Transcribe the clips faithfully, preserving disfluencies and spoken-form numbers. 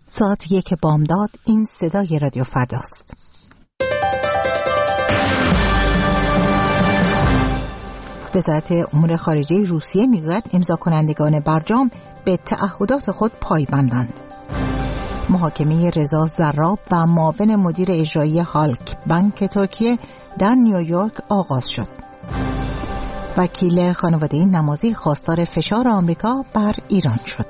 ساعت یک بامداد. این صدای رادیو فرداست. وزارت امور خارجه روسیه میگوید امضا کنندگان برجام به تعهدات خود پایبندند. محاکمه رضا زراب و معاون مدیر اجرایی هالک بانک ترکیه در نیویورک آغاز شد. وکیل خانواده نمازی خواستار فشار آمریکا بر ایران شد.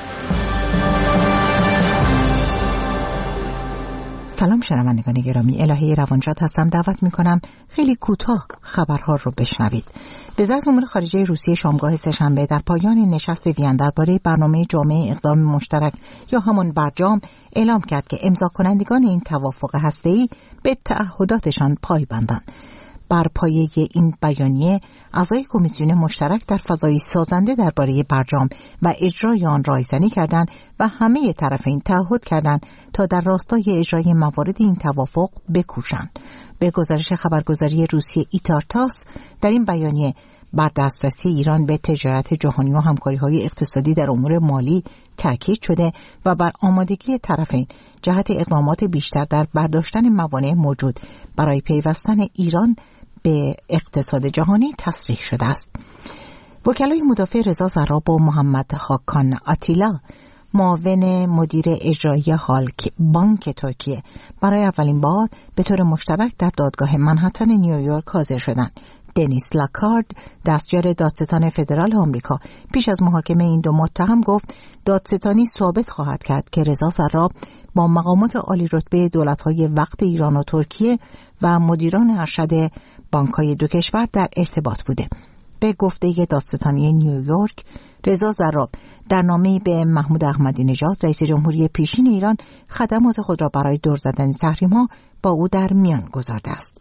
سلام شنوندگان گرامی، الهه روانشاد هستم. دعوت میکنم خیلی کوتاه خبرها رو بشنوید. وزارت امور خارجه روسیه شامگاه سه‌شنبه در پایان نشست وین درباره برنامه جامع اقدام مشترک یا همان برجام اعلام کرد که امضا کنندگان این توافق هسته‌ای به تعهداتشان پایبندند. بر پایه این بیانیه اعضای کمیسیون مشترک در فضای سازنده درباره برجام و اجرای آن رایزنی کردند و همه طرفین تعهد کردند تا در راستای اجرای موارد این توافق بکوشند. به گزارش خبرگزاری روسیه ایتارتاس، در این بیانیه بر دسترسی ایران به تجارت جهانی و همکاری‌های اقتصادی در امور مالی تاکید شده و بر آمادگی طرفین جهت اقدامات بیشتر در برداشتن موانع موجود برای پیوستن ایران به اقتصاد جهانی تصریح شده است. وکلای مدافع رضا زراب و محمد هاکان آتیلا، معاون مدیر اجرایی هالک بانک ترکیه، برای اولین بار به طور مشترک در دادگاه منهتن نیویورک حاضر شدند. دنیس لاکارد، دستیار دادستان فدرال آمریکا، پیش از محاکمه این دو متهم گفت دادستانی ثابت خواهد کرد که رضا زراب با مقامات عالی رتبه دولت‌های وقت ایران و ترکیه و مدیران ارشد بانک‌های دو کشور در ارتباط بوده. به گفته دادستانی نیویورک، رضا زراب در نامه‌ای به محمود احمدی نژاد رئیس جمهوری پیشین ایران خدمات خود را برای دور زدن تحریم‌ها با او در میان گذارده است.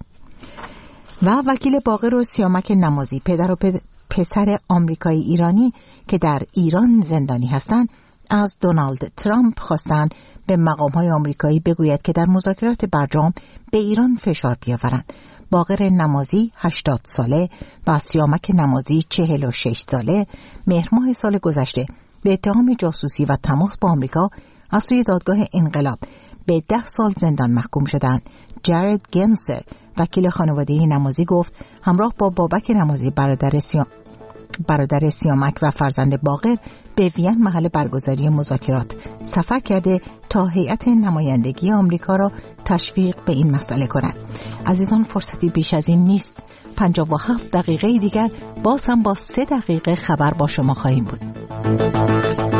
و وکیل باقر و سیامک نمازی، پدر و پسر آمریکایی ایرانی که در ایران زندانی هستند، از دونالد ترامپ خواستند به مقام‌های آمریکایی بگوید که در مذاکرات برجام به ایران فشار بیاورند. باقر نمازی هشتاد ساله و سیامک نمازی چهل و شش ساله مهر ماه سال گذشته به اتهام جاسوسی و تماس با آمریکا از سوی دادگاه انقلاب به ده سال زندان محکوم شدند. جارد گنسر، وکیل خانواده نمازی، گفت همراه با بابک نمازی برادر سیام برادر سیامک و فرزند باقر به وین محل برگزاری مذاکرات سفر کرده تا هیئت نمایندگی آمریکا را تشویق به این مسئله کند. عزیزان، فرصتی بیش از این نیست. پنجاه و هفت دقیقه دیگر باز هم با سه دقیقه خبر با شما خواهیم بود.